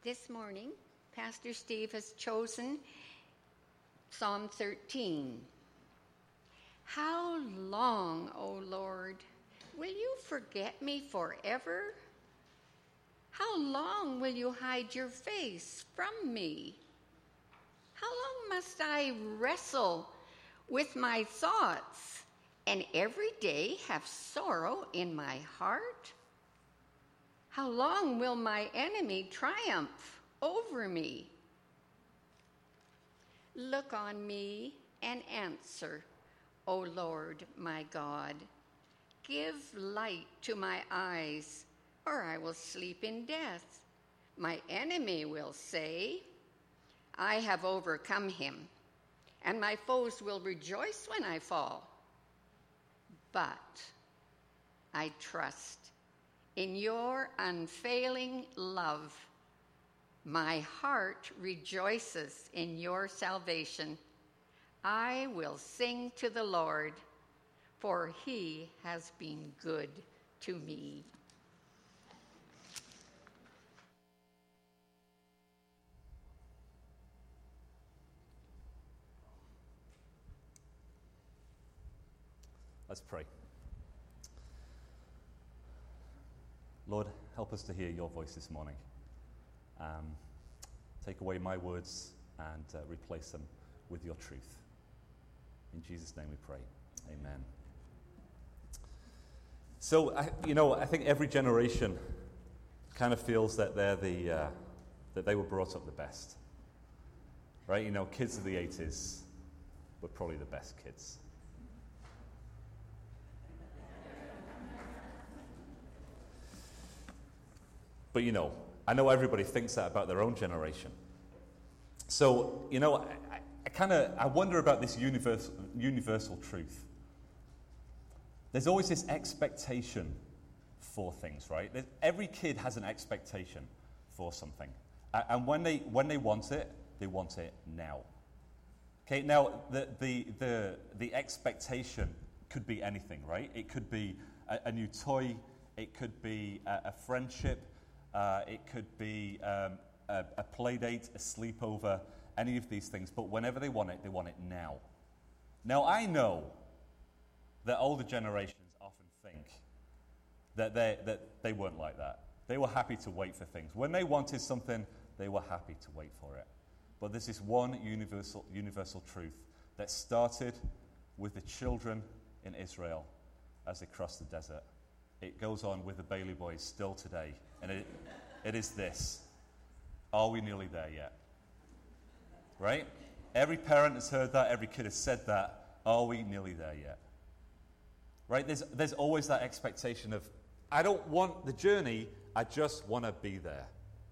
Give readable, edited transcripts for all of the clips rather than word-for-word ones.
This morning, Pastor Steve has chosen Psalm 13. How long, O Lord, will you forget me forever? How long will you hide your face from me? How long must I wrestle with my thoughts and every day have sorrow in my heart? How long will my enemy triumph over me? Look on me and answer, O Lord my God. Give light to my eyes, or I will sleep in death. My enemy will say, I have overcome him, and my foes will rejoice when I fall. But I trust in your unfailing love. My heart rejoices in your salvation. I will sing to the Lord, for he has been good to me. Let's pray. Lord, help us to hear your voice this morning. Take away my words and replace them with your truth. In Jesus' name we pray. Amen. So, I think every generation kind of feels that that they were brought up the best. Right? Kids of the 80s were probably the best kids. But I know everybody thinks that about their own generation. So, I wonder about this universal truth. There's always this expectation for things, right? Every kid has an expectation for something. And when they want it, they want it now. Okay, now the expectation could be anything, right? It could be a new toy, it could be a friendship, it could be a play date, a sleepover, any of these things. But whenever they want it now. Now, I know that older generations often think that they weren't like that. They were happy to wait for things. When they wanted something, they were happy to wait for it. But there's this one universal truth that started with the children in Israel as they crossed the desert. It goes on with the Bailey boys still today. And it is this. Are we nearly there yet? Right? Every parent has heard that. Every kid has said that. Are we nearly there yet? Right? There's always that expectation of, I don't want the journey, I just want to be there.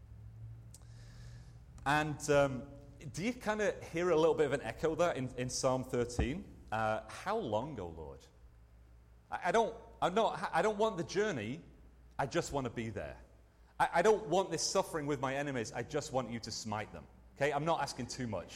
And do you kind of hear a little bit of an echo there in Psalm 13? How long, O Lord? I don't want the journey, I just want to be there. I don't want this suffering with my enemies, I just want you to smite them. Okay, I'm not asking too much.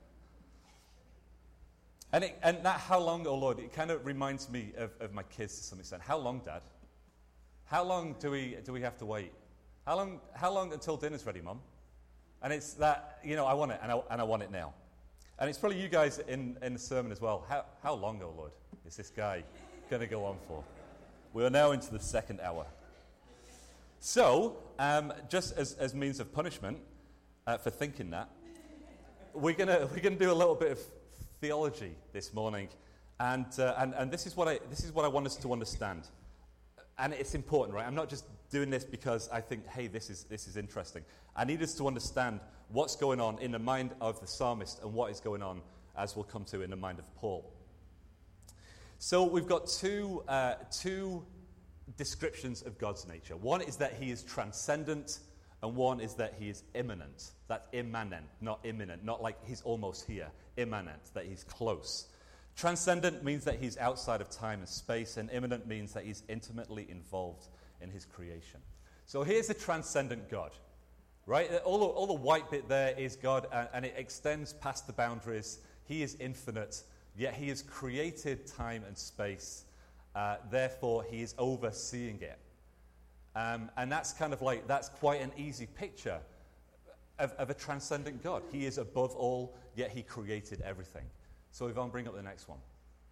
And that how long, oh Lord, it kind of reminds me of my kids to some extent. How long, Dad? How long do we have to wait? How long until dinner's ready, Mum? And it's that, I want it, and I want it now. And it's probably you guys in the sermon as well. How long, oh Lord, is this guy going to go on for? We are now into the second hour. So, just as means of punishment for thinking that, we're gonna do a little bit of theology this morning, and this is what I want us to understand, and it's important, right? I'm not just doing this because I think, hey, this is interesting. I need us to understand what's going on in the mind of the psalmist and what is going on, as we'll come to, in the mind of Paul. So we've got two descriptions of God's nature. One is that he is transcendent, and one is that he is immanent. That's immanent, not imminent, not like he's almost here. Immanent, that he's close. Transcendent means that he's outside of time and space, and immanent means that he's intimately involved in his creation. So here's a transcendent God, right? All the white bit there is God, and it extends past the boundaries. He is infinite, yet he has created time and space. Therefore, he is overseeing it. And that's kind of like, that's quite an easy picture of a transcendent God. He is above all, yet he created everything. So Yvonne, bring up the next one.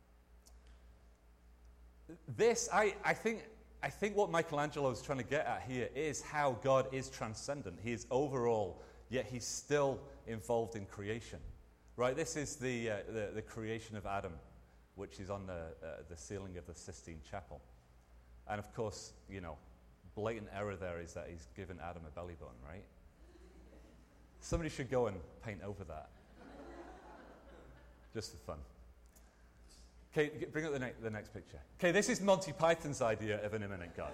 This, I think what Michelangelo is trying to get at here is how God is transcendent. He is overall, yet he's still involved in creation. Right, this is the creation of Adam, which is on the ceiling of the Sistine Chapel. And of course, blatant error there is that he's given Adam a belly button, right? Somebody should go and paint over that. Just for fun. Okay, bring up the next picture. Okay, this is Monty Python's idea of an immanent God.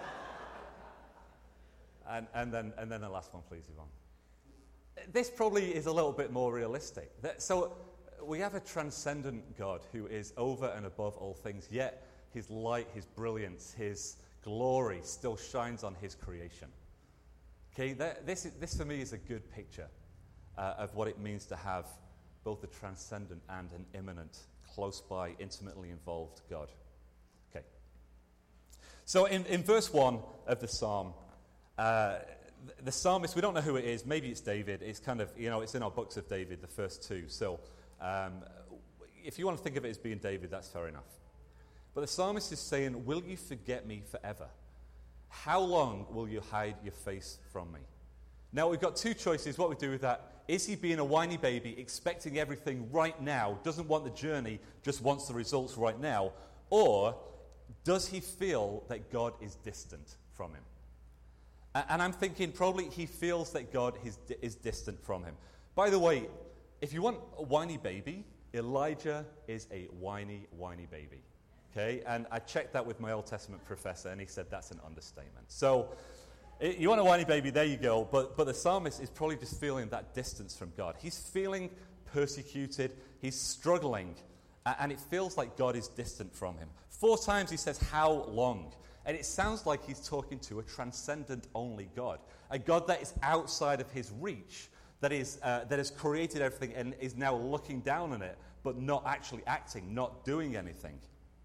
and then the last one, please, Yvonne. This probably is a little bit more realistic. So we have a transcendent God who is over and above all things, yet his light, his brilliance, his glory still shines on his creation. Okay, this for me is a good picture of what it means to have both a transcendent and an immanent, close by, intimately involved God. Okay. So in verse 1 of the psalm, the psalmist, we don't know who it is, maybe it's David. It's kind of, it's in our books of David, the first two. So if you want to think of it as being David, that's fair enough. But the psalmist is saying, will you forget me forever? How long will you hide your face from me? Now, we've got two choices, what we do with that. Is he being a whiny baby, expecting everything right now, doesn't want the journey, just wants the results right now? Or does he feel that God is distant from him? And I'm thinking probably he feels that God is distant from him. By the way, if you want a whiny baby, Elijah is a whiny baby. Okay? And I checked that with my Old Testament professor, and he said that's an understatement. So you want a whiny baby, there you go. But the psalmist is probably just feeling that distance from God. He's feeling persecuted. He's struggling. And it feels like God is distant from him. 4 times he says, how long? And it sounds like he's talking to a transcendent only God. A God that is outside of his reach, that has created everything and is now looking down on it, but not actually acting, not doing anything.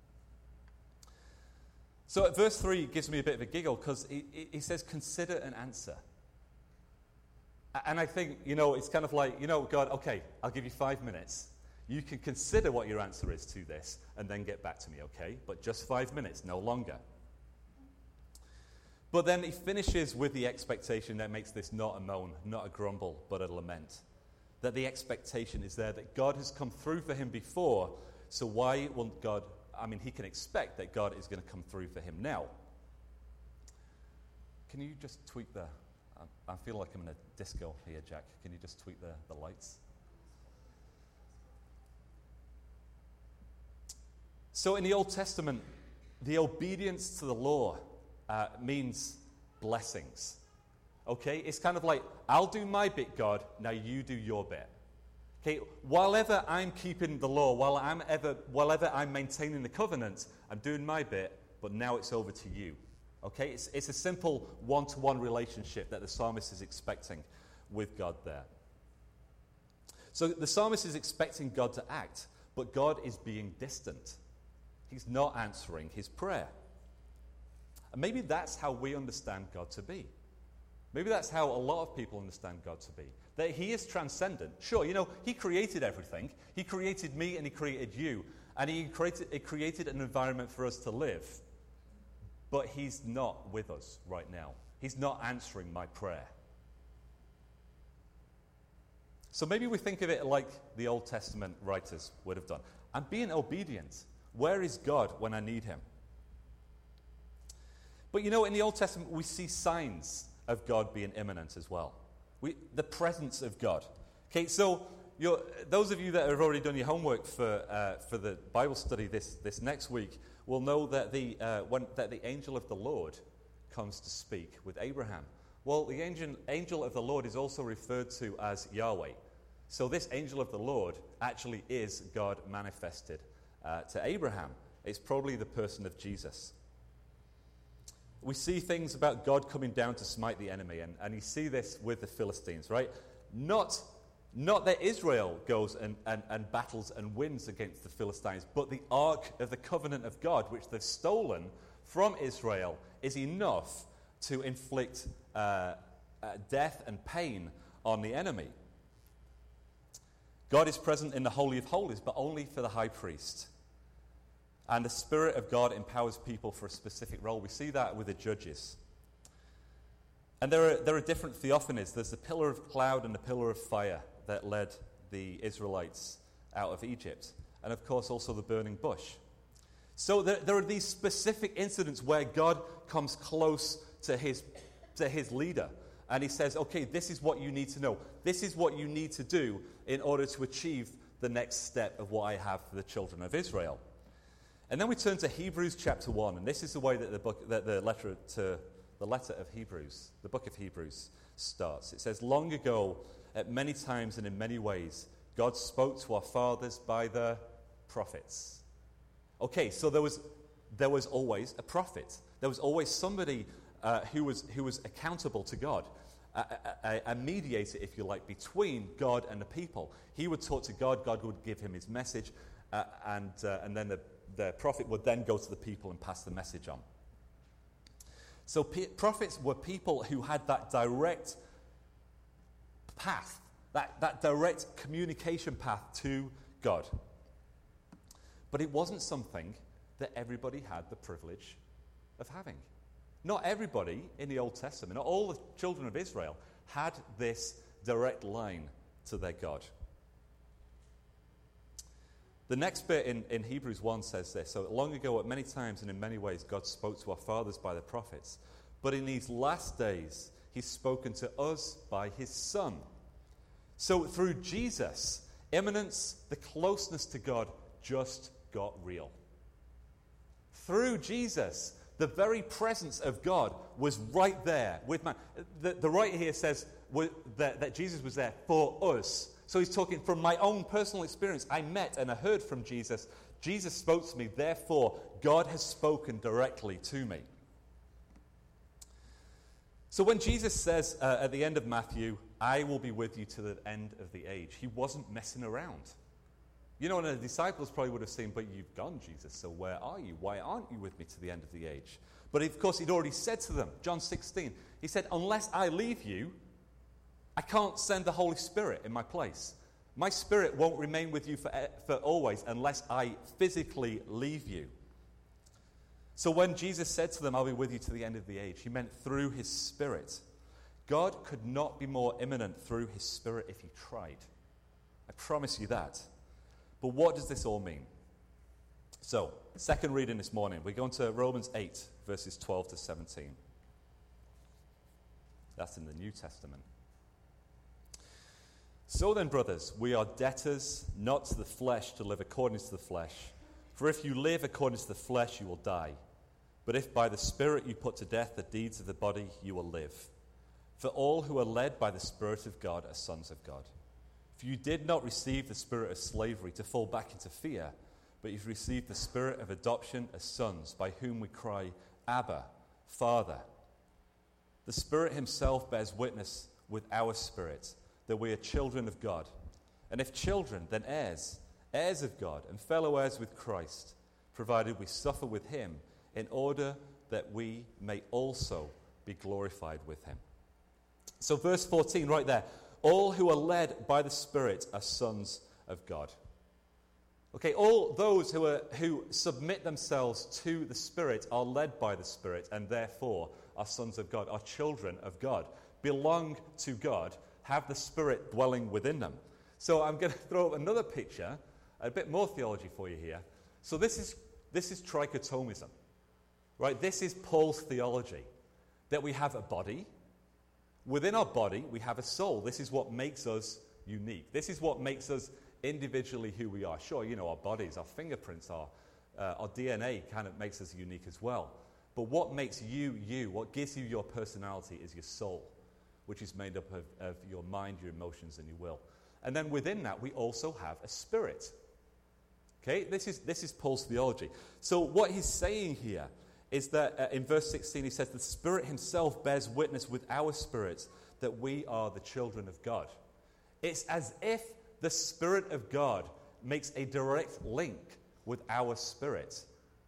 So at verse 3 gives me a bit of a giggle because he says, consider an answer. And I think, it's kind of like, God, okay, I'll give you 5 minutes. You can consider what your answer is to this and then get back to me, okay? But just 5 minutes, no longer. But then he finishes with the expectation that makes this not a moan, not a grumble, but a lament. That the expectation is there that God has come through for him before, so why won't God... he can expect that God is going to come through for him now. Can you just tweak the... I feel like I'm in a disco here, Jack. Can you just tweak the lights? So in the Old Testament, the obedience to the law means blessings. Okay? It's kind of like, I'll do my bit, God, now you do your bit. Okay, while ever I'm keeping the law, while ever I'm maintaining the covenant, I'm doing my bit, but now it's over to you. Okay, it's a simple one-to-one relationship that the psalmist is expecting with God there. So the psalmist is expecting God to act, but God is being distant. He's not answering his prayer. And maybe that's how we understand God to be. Maybe that's how a lot of people understand God to be. That he is transcendent. Sure, he created everything. He created me and he created you. And he created an environment for us to live. But he's not with us right now. He's not answering my prayer. So maybe we think of it like the Old Testament writers would have done. I'm being obedient. Where is God when I need him? But in the Old Testament, we see signs of God being immanent as well. The presence of God. Okay, so those of you that have already done your homework for the Bible study this next week will know that that the angel of the Lord comes to speak with Abraham. Well, the angel of the Lord is also referred to as Yahweh. So this angel of the Lord actually is God manifested to Abraham. It's probably the person of Jesus. We see things about God coming down to smite the enemy, and you see this with the Philistines, right? Not that Israel goes and battles and wins against the Philistines, but the Ark of the Covenant of God, which they've stolen from Israel, is enough to inflict death and pain on the enemy. God is present in the Holy of Holies, but only for the high priest. And the Spirit of God empowers people for a specific role. We see that with the judges. And there are different theophanies. There's the pillar of cloud and the pillar of fire that led the Israelites out of Egypt. And of course also the burning bush. So there are these specific incidents where God comes close to his leader. And he says, okay, this is what you need to know. This is what you need to do in order to achieve the next step of what I have for the children of Israel. And then we turn to Hebrews chapter 1. And this is the way that the letter of Hebrews, the book of Hebrews, starts. It says, long ago, at many times and in many ways, God spoke to our fathers by the prophets. Okay, so there was always a prophet. There was always somebody who was accountable to God, a mediator, if you like, between God and the people. He would talk to God. God would give him his message, and then the prophet would then go to the people and pass the message on. So prophets were people who had that direct path, that direct communication path to God. But it wasn't something that everybody had the privilege of having. Not everybody in the Old Testament, not all the children of Israel, had this direct line to their God. The next bit in Hebrews 1 says this, so long ago at many times and in many ways God spoke to our fathers by the prophets, but in these last days he's spoken to us by his Son. So through Jesus, immanence, the closeness to God just got real. Through Jesus, the very presence of God was right there with man. The writer here says that Jesus was there for us. So he's talking from my own personal experience. I met and I heard from Jesus. Jesus spoke to me. Therefore, God has spoken directly to me. So when Jesus says at the end of Matthew, I will be with you to the end of the age, he wasn't messing around. You know, and the disciples probably would have seen, but you've gone, Jesus, so where are you? Why aren't you with me to the end of the age? But of course, he'd already said to them, John 16, he said, unless I leave you, I can't send the Holy Spirit in my place. My Spirit won't remain with you for always unless I physically leave you. So when Jesus said to them, I'll be with you to the end of the age, he meant through his Spirit. God could not be more immanent through his Spirit if he tried. I promise you that. But what does this all mean? So, second reading this morning, we're going to Romans 8, verses 12 to 17. That's in the New Testament. So then, brothers, we are debtors, not to the flesh, to live according to the flesh. For if you live according to the flesh, you will die. But if by the Spirit you put to death the deeds of the body, you will live. For all who are led by the Spirit of God are sons of God. For you did not receive the spirit of slavery to fall back into fear, but you've received the spirit of adoption as sons, by whom we cry, Abba, Father. The Spirit himself bears witness with our spirit that we are children of God. And if children, then heirs, heirs of God, and fellow heirs with Christ, provided we suffer with him, in order that we may also be glorified with him. So verse 14 right there. All who are led by the Spirit are sons of God. Okay, all those who submit themselves to the Spirit are led by the Spirit and therefore are sons of God, are children of God, belong to God, have the Spirit dwelling within them. So I'm going to throw up another picture, a bit more theology for you here. So this is trichotomism, right? This is Paul's theology, that we have a body. Within our body, we have a soul. This is what makes us unique. This is what makes us individually who we are. Sure, you know, our bodies, our fingerprints, our DNA kind of makes us unique as well. But what makes you, you, what gives you your personality is your soul, which is made up of your mind, your emotions, and your will. And then within that, we also have a spirit. Okay, this is Paul's theology. So what he's saying here is that in verse 16 he says, the Spirit himself bears witness with our spirits that we are the children of God. It's as if the Spirit of God makes a direct link with our spirit.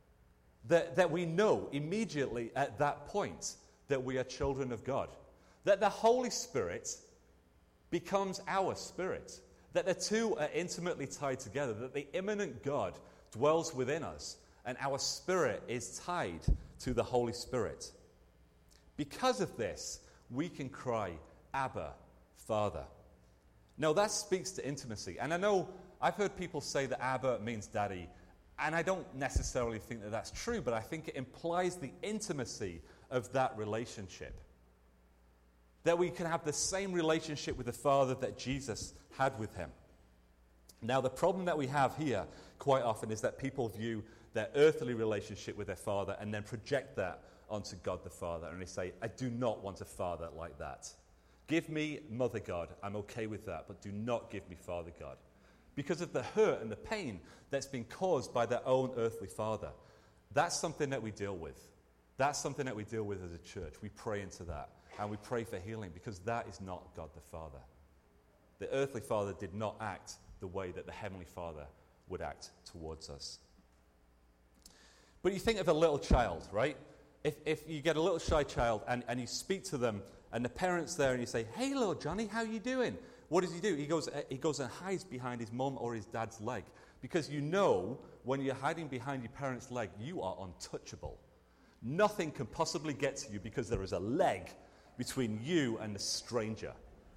That we know immediately at that point that we are children of God. That the Holy Spirit becomes our spirit. That the two are intimately tied together, that the immanent God dwells within us, and our spirit is tied to the Holy Spirit. Because of this, we can cry, Abba, Father. Now that speaks to intimacy. And I know I've heard people say that Abba means daddy, and I don't necessarily think that that's true, but I think it implies the intimacy of that relationship. That we can have the same relationship with the Father that Jesus had with him. Now, the problem that we have here quite often is that people view their earthly relationship with their Father and then project that onto God the Father. And they say, I do not want a Father like that. Give me Mother God. I'm okay with that, but do not give me Father God. Because of the hurt and the pain that's been caused by their own earthly father. That's something that we deal with. That's something that we deal with as a church. We pray into that. And we pray for healing because that is not God the Father. The earthly father did not act the way that the heavenly Father would act towards us. But you think of a little child, right? If you get a little shy child and you speak to them and the parent's there and you say, hey, little Johnny, how you doing? What does he do? He goes and hides behind his mum or his dad's leg. Because you know when you're hiding behind your parent's leg, you are untouchable. Nothing can possibly get to you because there is a leg between you and the stranger.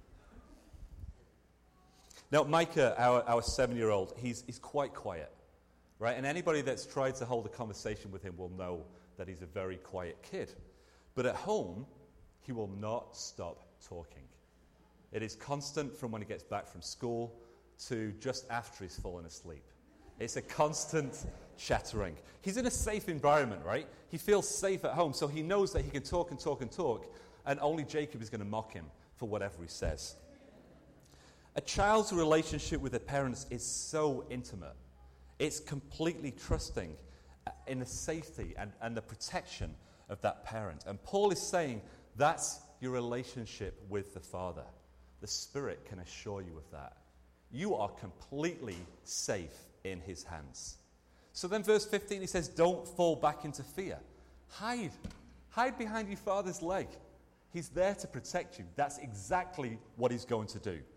Now, Micah, our 7-year-old, he's quite quiet, right? And anybody that's tried to hold a conversation with him will know that he's a very quiet kid. But at home, he will not stop talking. It is constant from when he gets back from school to just after he's fallen asleep. It's a constant chattering. He's in a safe environment, right? He feels safe at home, so he knows that he can talk and talk and talk, and only Jacob is going to mock him for whatever he says. A child's relationship with their parents is so intimate. It's completely trusting in the safety and the protection of that parent. And Paul is saying that's your relationship with the Father. The Spirit can assure you of that. You are completely safe in his hands. So then verse 15, he says, don't fall back into fear. Hide. Hide behind your father's leg. He's there to protect you. That's exactly what he's going to do.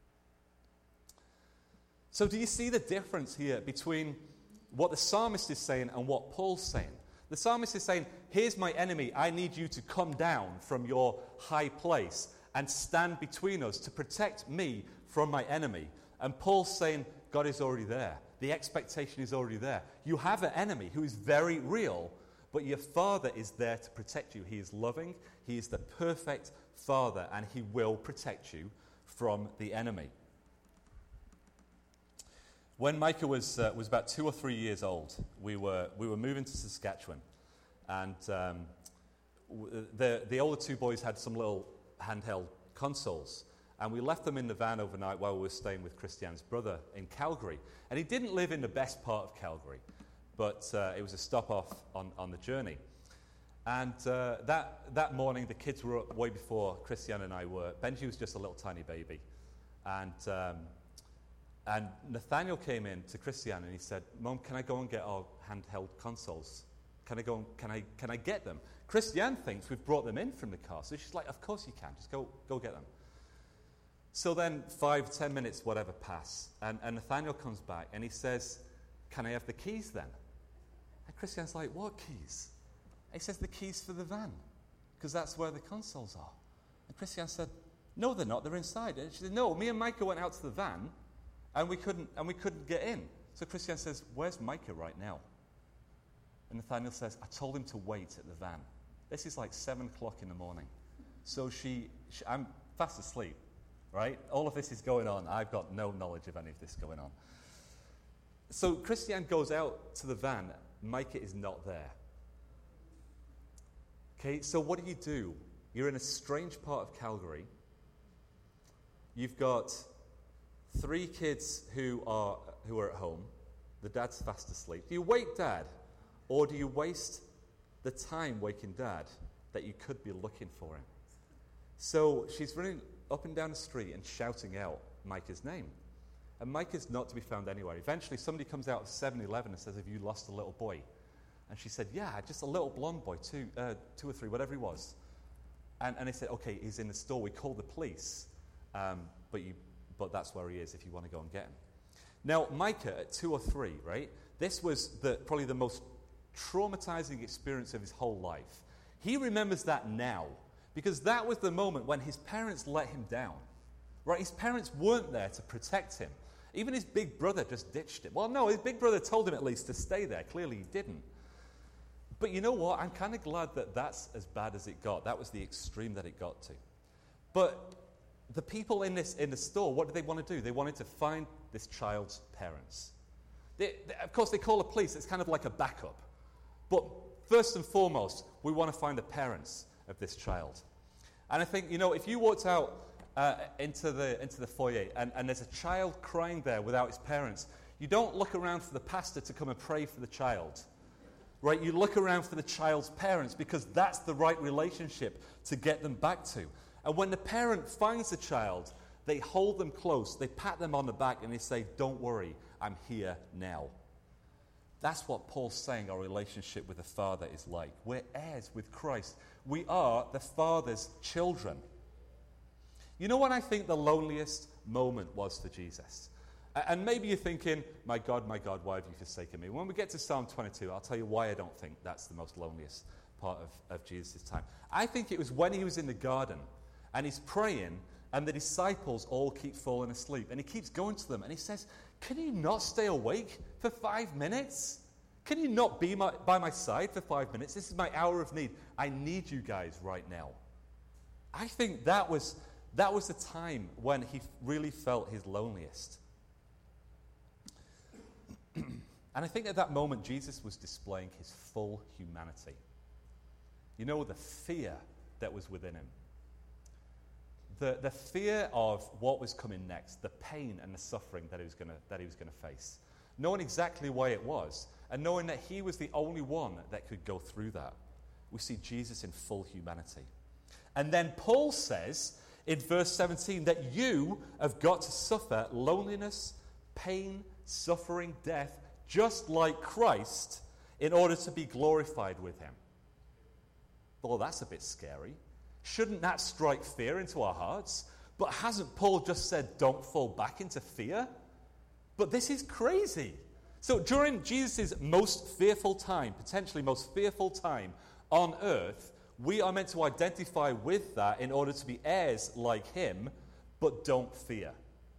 So do you see the difference here between what the psalmist is saying and what Paul's saying? The psalmist is saying, here's my enemy. I need you to come down from your high place and stand between us to protect me from my enemy. And Paul's saying, God is already there. The expectation is already there. You have an enemy who is very real, but your Father is there to protect you. He is loving. He is the perfect Father, and he will protect you from the enemy. When Micah was about 2 or 3 years old, we were moving to Saskatchewan, and the older two boys had some little handheld consoles, and we left them in the van overnight while we were staying with Christian's brother in Calgary. And he didn't live in the best part of Calgary, but it was a stop off on the journey. And that morning, the kids were up way before Christian and I were. Benji was just a little tiny baby, and Nathaniel came in to Christian and he said, Mom, can I go and get our handheld consoles? Can I get them? Christian thinks we've brought them in from the car. So she's like, of course you can. Just go get them. So then 5-10 minutes, whatever, pass. And Nathaniel comes back and he says, can I have the keys then? And Christian's like, what keys? And he says, the keys for the van, because that's where the consoles are. And Christian said, no, they're not. They're inside. And she said, no, me and Micah went out to the van and we couldn't get in. So Christian says, where's Micah right now? And Nathaniel says, I told him to wait at the van. This is like 7 o'clock in the morning. So I'm fast asleep, right? All of this is going on. I've got no knowledge of any of this going on. So Christian goes out to the van. Micah is not there. Okay, so what do? You're in a strange part of Calgary. You've got 3 kids who are at home. The dad's fast asleep. Do you wake Dad? Or do you waste the time waking Dad that you could be looking for him? So she's running up and down the street and shouting out Micah's name. And Micah's not to be found anywhere. Eventually somebody comes out of 7-Eleven and says, have you lost a little boy? And she said, yeah, just a little blonde boy, 2 or 3, whatever he was. And they said, okay, he's in the store. We called the police. But that's where he is if you want to go and get him. Now, Micah at 2 or 3, right? This was probably the most traumatizing experience of his whole life. He remembers that now because that was the moment when his parents let him down. Right? His parents weren't there to protect him. Even his big brother just ditched him. Well, no, his big brother told him at least to stay there. Clearly he didn't. But you know what? I'm kind of glad that that's as bad as it got. That was the extreme that it got to. But the people in the store, what did they want to do? They wanted to find this child's parents. Of course, they call the police. It's kind of like a backup. But first and foremost, we want to find the parents of this child. And I think, if you walked out into the foyer and there's a child crying there without his parents, you don't look around for the pastor to come and pray for the child. Right? You look around for the child's parents because that's the right relationship to get them back to. And when the parent finds the child, they hold them close, they pat them on the back, and they say, "Don't worry, I'm here now." That's what Paul's saying our relationship with the Father is like. We're heirs with Christ. We are the Father's children. You know what I think the loneliest moment was for Jesus? And maybe you're thinking, my God, why have you forsaken me? When we get to Psalm 22, I'll tell you why I don't think that's the most loneliest part of Jesus' time. I think it was when he was in the garden, and he's praying, and the disciples all keep falling asleep. And he keeps going to them, and he says, "Can you not stay awake for 5 minutes? Can you not be by my side for 5 minutes? This is my hour of need. I need you guys right now." I think that was the time when he really felt his loneliest. And I think at that moment, Jesus was displaying his full humanity. The fear that was within him. The fear of what was coming next, the pain and the suffering that he was going to face. Knowing exactly why it was, and knowing that he was the only one that could go through that. We see Jesus in full humanity. And then Paul says in verse 17 that you have got to suffer loneliness, pain, suffering, death, just like Christ, in order to be glorified with him. Well, that's a bit scary. Shouldn't that strike fear into our hearts? But hasn't Paul just said, don't fall back into fear? But this is crazy. So during Jesus' most fearful time, potentially most fearful time on earth, we are meant to identify with that in order to be heirs like him, but don't fear.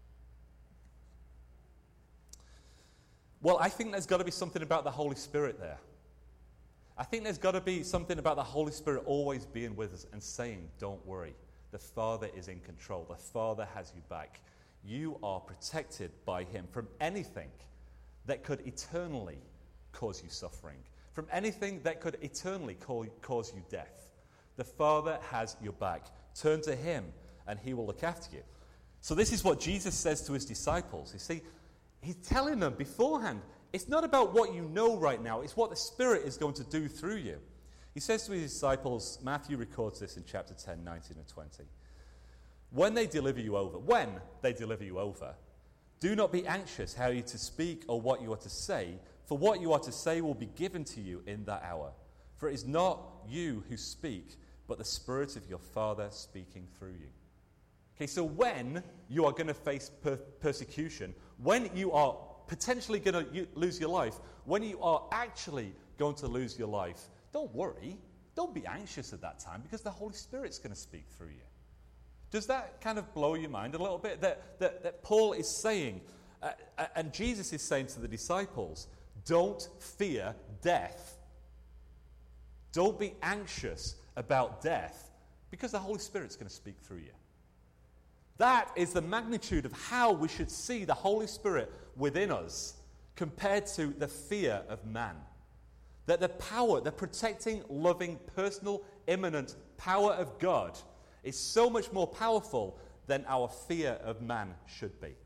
Well, I think there's got to be something about the Holy Spirit there. I think there's got to be something about the Holy Spirit always being with us and saying, don't worry, the Father is in control. The Father has you back. You are protected by him from anything that could eternally cause you suffering, from anything that could eternally cause you death. The Father has your back. Turn to him and he will look after you. So this is what Jesus says to his disciples. You see, he's telling them beforehand, it's not about what you know right now, it's what the Spirit is going to do through you. He says to his disciples, Matthew records this in chapter 10, 19 and 20. When they deliver you over, do not be anxious how you are to speak or what you are to say, for what you are to say will be given to you in that hour. For it is not you who speak, but the Spirit of your Father speaking through you. Okay, so when you are going to face persecution, when you are potentially going to lose your life, when you are actually going to lose your life, don't worry. Don't be anxious at that time because the Holy Spirit's going to speak through you. Does that kind of blow your mind a little bit? That Paul is saying, and Jesus is saying to the disciples, don't fear death. Don't be anxious about death because the Holy Spirit's going to speak through you. That is the magnitude of how we should see the Holy Spirit within us compared to the fear of man. That the power, the protecting, loving, personal, immanent power of God is so much more powerful than our fear of man should be.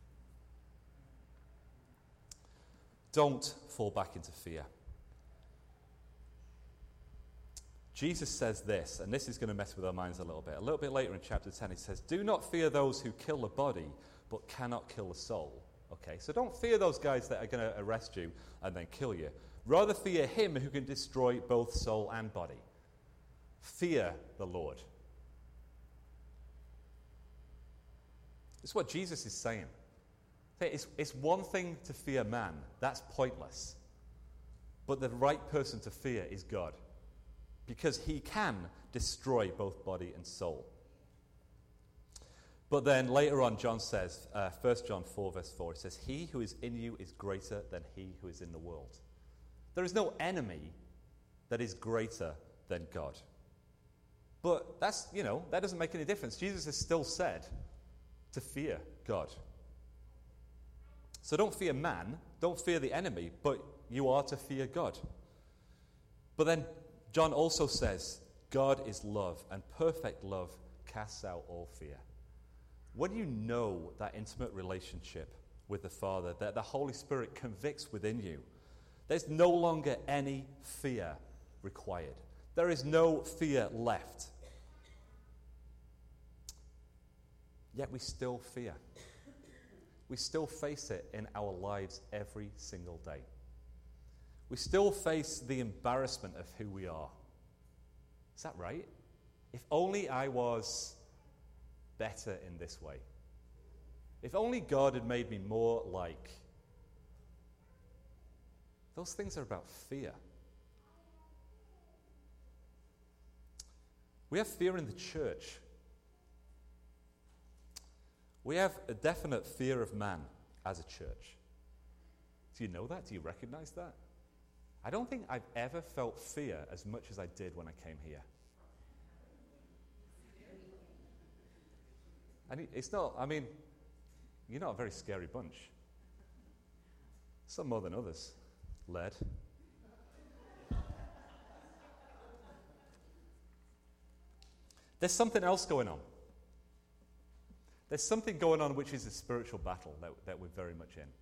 Don't fall back into fear. Jesus says this, and this is going to mess with our minds a little bit. A little bit later in chapter 10, he says, do not fear those who kill the body, but cannot kill the soul. Okay, so don't fear those guys that are going to arrest you and then kill you. Rather fear him who can destroy both soul and body. Fear the Lord. It's what Jesus is saying. It's one thing to fear man. That's pointless. But the right person to fear is God, because he can destroy both body and soul. But then later on, John says, 1 John 4, verse 4, it says, he who is in you is greater than he who is in the world. There is no enemy that is greater than God. But that's, that doesn't make any difference. Jesus has still said to fear God. So don't fear man, don't fear the enemy, but you are to fear God. But then John also says, God is love, and perfect love casts out all fear. When you know that intimate relationship with the Father, that the Holy Spirit convicts within you, there's no longer any fear required. There is no fear left. Yet we still fear. We still face it in our lives every single day. We still face the embarrassment of who we are. Is that right? If only I was better in this way. If only God had made me more like. Those things are about fear. We have fear in the church. We have a definite fear of man as a church. Do you know that? Do you recognize that? I don't think I've ever felt fear as much as I did when I came here. And you're not a very scary bunch. Some more than others. Led. There's something else going on. There's something going on which is a spiritual battle that we're very much in.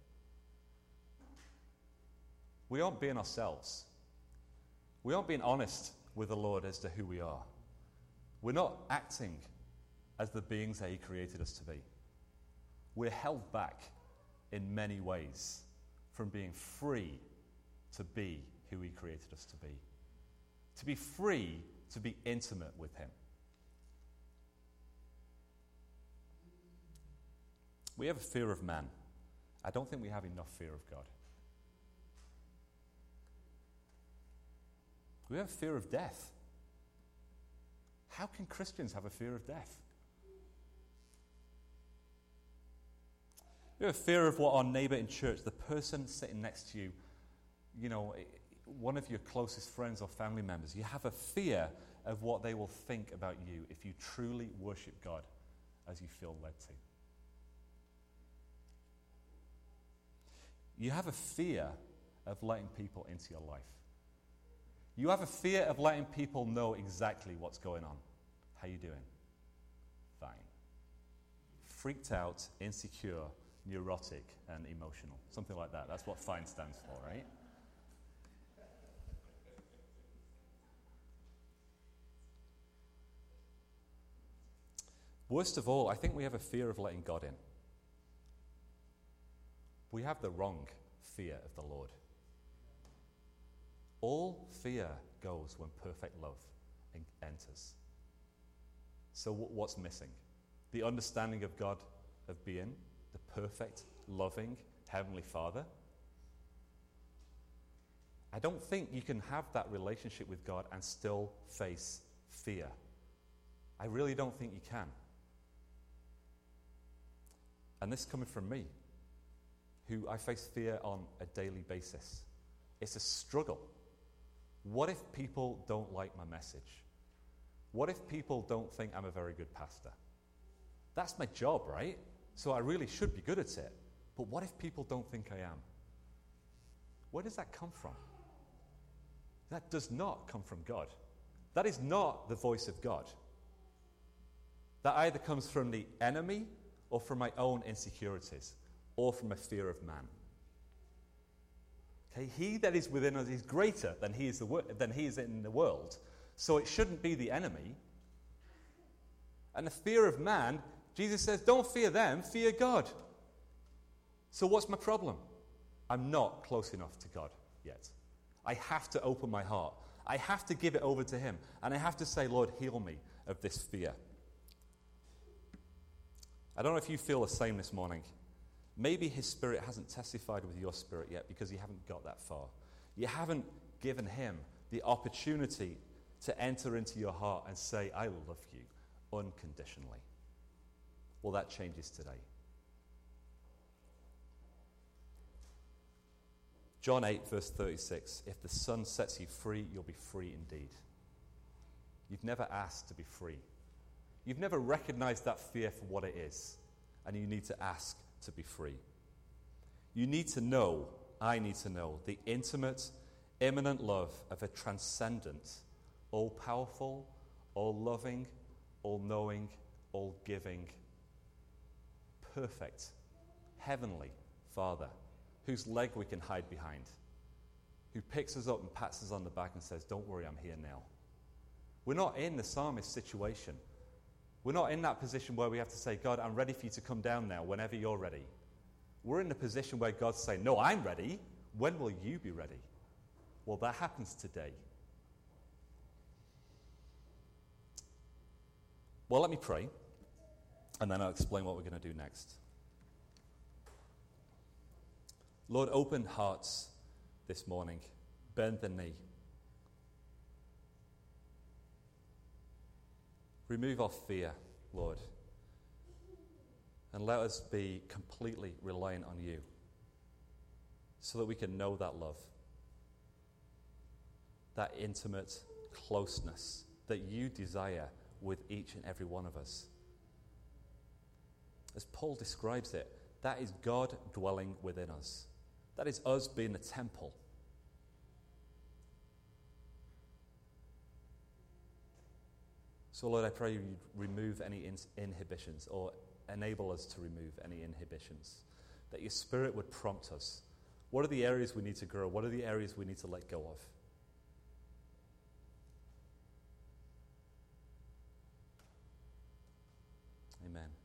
We aren't being ourselves. We aren't being honest with the Lord as to who we are. We're not acting as the beings that he created us to be. We're held back in many ways from being free to be who he created us to be. To be free to be intimate with him. We have a fear of man. I don't think we have enough fear of God. We have a fear of death. How can Christians have a fear of death? We have a fear of what our neighbor in church, the person sitting next to you, one of your closest friends or family members, you have a fear of what they will think about you if you truly worship God as you feel led to. You have a fear of letting people into your life. You have a fear of letting people know exactly what's going on. How you doing? Fine. Freaked out, insecure, neurotic, and emotional. Something like that. That's what FINE stands for, right? Worst of all, I think we have a fear of letting God in. We have the wrong fear of the Lord. All fear goes when perfect love enters. So what's missing? The understanding of God, of being the perfect, loving, Heavenly Father. I don't think you can have that relationship with God and still face fear. I really don't think you can. And this is coming from me, who I face fear on a daily basis. It's a struggle. What if people don't like my message? What if people don't think I'm a very good pastor? That's my job, right? So I really should be good at it. But what if people don't think I am? Where does that come from? That does not come from God. That is not the voice of God. That either comes from the enemy or from my own insecurities or from a fear of man. Okay, he that is within us is greater than he is in the world, so it shouldn't be the enemy. And the fear of man, Jesus says, don't fear them, fear God. So what's my problem? I'm not close enough to God yet. I have to open my heart. I have to give it over to him. And I have to say, Lord, heal me of this fear. I don't know if you feel the same this morning. Maybe his Spirit hasn't testified with your spirit yet because you haven't got that far. You haven't given him the opportunity to enter into your heart and say, I love you unconditionally. Well, that changes today. John 8, verse 36, if the Son sets you free, you'll be free indeed. You've never asked to be free. You've never recognized that fear for what it is, and you need to ask to be free. You need to know, I need to know, the intimate, immanent love of a transcendent, all-powerful, all-loving, all-knowing, all-giving, perfect, heavenly Father, whose leg we can hide behind, who picks us up and pats us on the back and says, don't worry, I'm here now. We're not in the psalmist situation. We're not in that position where we have to say, God, I'm ready for you to come down now whenever you're ready. We're in the position where God's saying, no, I'm ready. When will you be ready? Well, that happens today. Well, let me pray, and then I'll explain what we're going to do next. Lord, open hearts this morning. Bend the knee. Remove our fear, Lord, and let us be completely reliant on you so that we can know that love, that intimate closeness that you desire with each and every one of us. As Paul describes it, that is God dwelling within us. That is us being the temple. So, Lord, I pray you remove any inhibitions, or enable us to remove any inhibitions, that your Spirit would prompt us. What are the areas we need to grow? What are the areas we need to let go of? Amen.